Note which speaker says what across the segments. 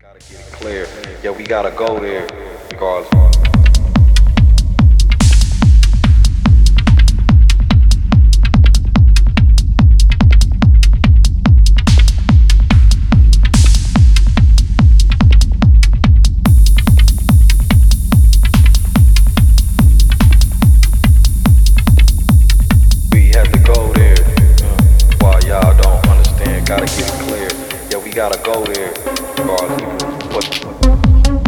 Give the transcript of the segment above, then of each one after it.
Speaker 1: Gotta get it clear. Yeah, we gotta go there regardless. We have to go there. Why y'all don't understand? Gotta get it clear. Yeah, we gotta go there regardless. What?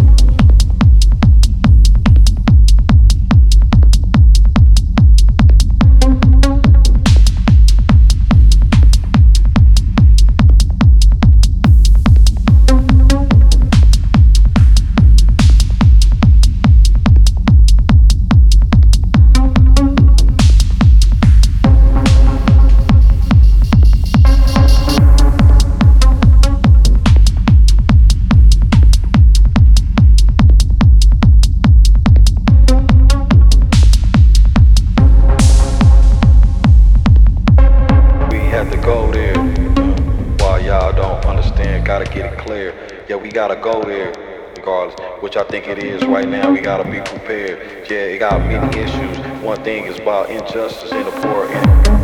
Speaker 1: Have to go there. Why y'all don't understand? Gotta get it clear. Yeah, we gotta go there regardless, which I think it is right now. We gotta be prepared. Yeah, it got many issues. One thing is about injustice in the poor.